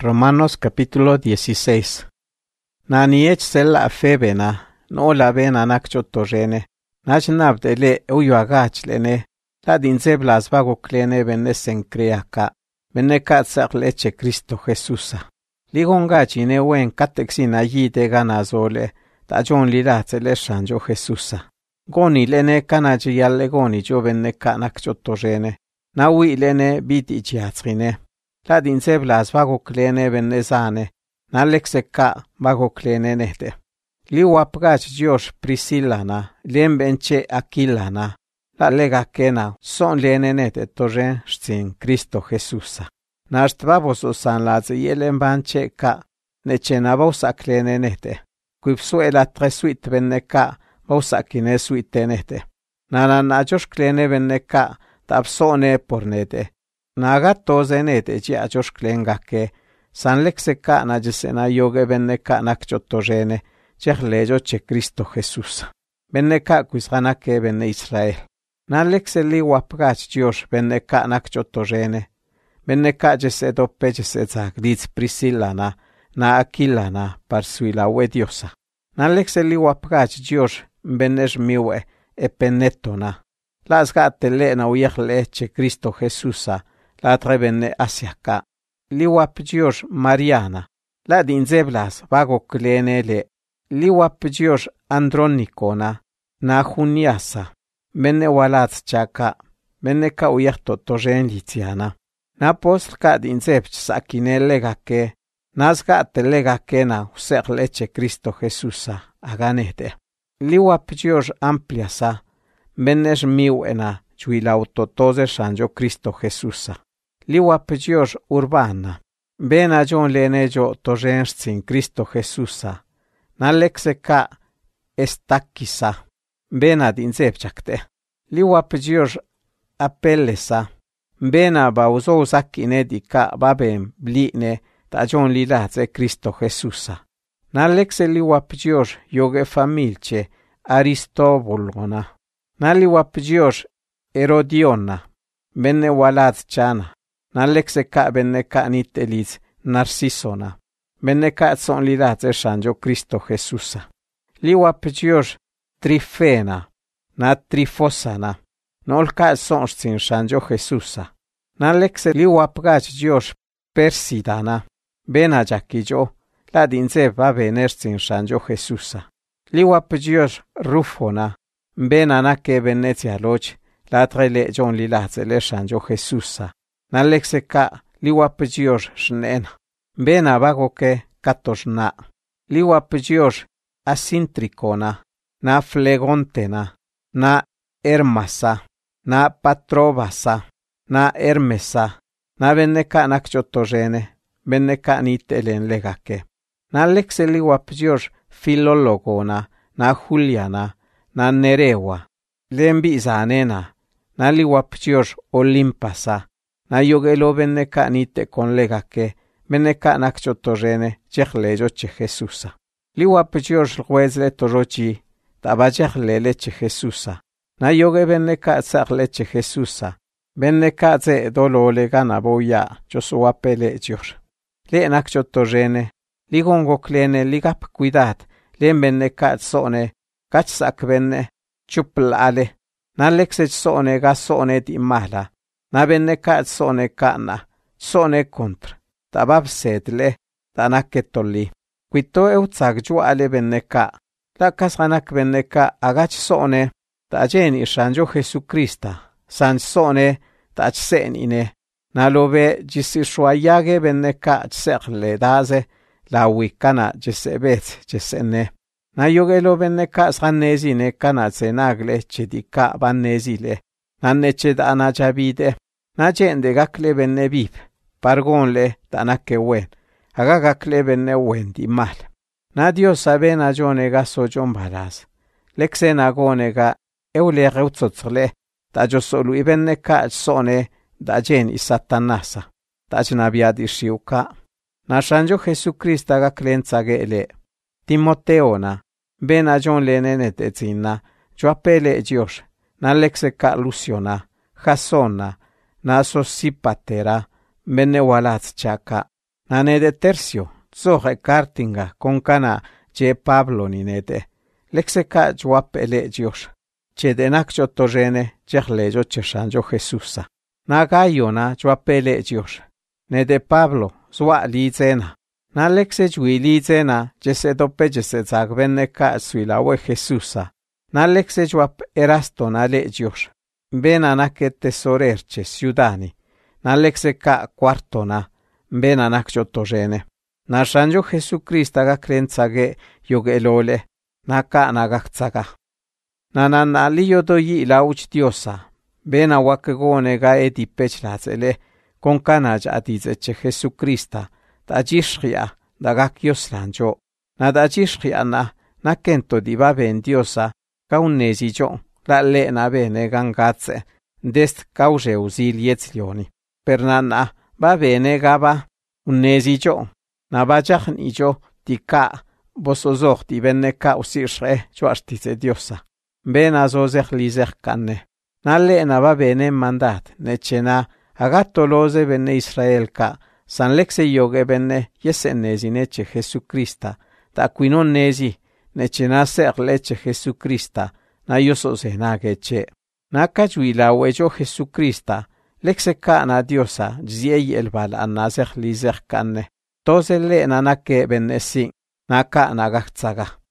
Romanos capítulo 16. Naniech sella febena, no la vena nakchotorene, nachnabdele uyuagachlene, la dinzeblas vago clene venesen creaca, venecatsac leche Cristo Jesusa. Ligongachine wen catexina yide ganazole, tajon lirazele shanjo Jesusa. Goni lene canaji yalle goni jo veneca nakchotorene, nawi lene biti jiatrine. La dinzeblas vago clene venezane, nalexeca vago clene nete. Liwapgach Dios Priscilana, liembenche Aquilana, la lega kena son lene nete torren stin Cristo Jesusa. Nashtvavos osanlaze yelembanche ka, nechena vosa clene nete. Quipsuela tresuit venneca, vosa kine suite nete. Nanana Dios clene venneca, tapsone por nete. Naga toze nete jia Dios klengake, san lexeca na jesena yoge venneca nakchotorene, jehlejo che Cristo Jesús. Venneca quisganake venne Israel. Na lexeli wapgach Dios venneca nakchotorene. Venneca jesedope jesezag diz Priscilana, na Aquilana parsuila we diosa. Na lexeli wapgach Dios vennes miwe e penetona. Las gatele na uyehle che Cristo Jesusa. La trebenne asiaca. Liwap Dios Mariana. La dinzeblas vago clenele. Liwap Dios Andronicona. Na juniasa. Benne walatz chaka. Benne ka uyerto torren litiana. Na postka dinzeb sakinele gake. Nazga telega kena user leche Cristo Jesusa. Aganete. Liwap Dios ampliasa. Bennes miuena. Chuilautotoze shanjo Cristo Jesusa. Liwap Dios urbana. Bena John lenejo torrensin Cristo Jesusa. Nalexeca estakisa. Bena dinzepchakte. Liwap Dios apellesa. Bena bauzo sakinedika babem bline ta John lilaze Cristo Jesusa. Nalexe liwap Dios yoge familche Aristobolona. Naliwap Dios Herodiona. Benne walaz chana. Nalexeca benneca niteliz Narcisona. Benneca son lilaze shanjo Cristo Jesusa. Liwap Dios Trifena. Na Trifosana. Nolca son sin shanjo Jesusa. Nalexe liwapgach Dios Persidana. Bena jaquijo. La dinze va vener sin shanjo Jesusa. Liwap Dios Rufona. Bena nake Venezia loch. La trele John lilaze le shanjo Jesusa. Nalexeca liwap Dios shnena. Bena vagoke katosna. Liwap Dios asintricona. Na flegontena. Na hermasa. Na patrobasa. Na hermesa. Na benneca nakchotorene. Benneca nitelen legake. Nalexe liwap Dios filologona. Na Juliana. Na Nerewa. Lembizanena. Na liwap Dios Olimpasa. Na yogelo benneca nite con legake, benneca nakchotorene, jehlejo che Jesusa. Liwap Dios huezle torochi, taba jehlele che Jesusa. Na yoge benneca zagle che Jesusa. Benneca ze dolole gana boya, josuapele Dios. Le nakchotorene, ligongo clene ligap cuidad, le benneca zone, kachsak benne, chuplale. Na lexech zone gasone di mala. Na benneca zone kana, zone contra. Tabab sedle, tanaketoli. Quito eutzag juale benneca. La kasanak benneca agach zone, ta jeni shanjo Jesucrista. San zone, ta senine. Na lobe jisishuayage benneca serle daze, la wikana jesebet jesene. Na yogelo benneca sanezine kana zenagle chedika banezile. Nanneche dana javide. Na jende gakle benne bib. Pargonle tanake wen. Aga gakle benne wen di mal. Na Dios sabe na jone ga sojon balas. Lexe na gone ga eule reutzotzle. Ta jo solu ibenne ka sone da jen i satanasa. Ta jna biadi shiuka. Na shanjo Jesucrista ga klentsage ele. Timoteona. Ben a jon lenenete zinna. Jo apele Dios. Na lexeca Luciona, Jasona, na Sosipatera, benne walaz chaka. Nede tercio, tzoje cartinga con cana je Pablo ni nede. Lexeka juapele Dios. Che denak chotorene jehlejo cheshanjo Jesusa. Na gayona juapele Dios. Nede Pablo zwa lizena. Na lexe jui lizena jese dope jese zagbene ka suilawe Jesusa. Na lexe juap erasto na le Dios. Bena na que tesorerche ciudani. Na lexe ka quartona. Bena na chotorene. Na shanjo Jesucrista ga krenzage yogelole. Na ka nagakzaga. Na liyo doyi la uch diosa. Bena wakegone ga edipech lazele. Con canaj adizeche Jesucrista. Da jishria da gakios lanjo. Na da jishria na kento di va ben diosa. Ka unnesi jo. La le na bene gangatze. Dest cause usil yetzlioni. Per na va bene gaba unnesi jo. Na va jachni jo di ka. Bosozoch di benne ka usirre chuartize diosa. Bena zozech lizech kanne. Na le na va bene mandat. Nechena agatolose benne Israel ka. San lexe yoge benne yesenesi neche Jesucrista. Ta quinon nesi nechena ser leche Jesucrista. Na yosose na geche. Na kajuila wejo Jesucrista. Lexe ka na diosa. Jiei el bala anazech lizech kanne. Tose le na ke benne sin. Naka nagakzaga.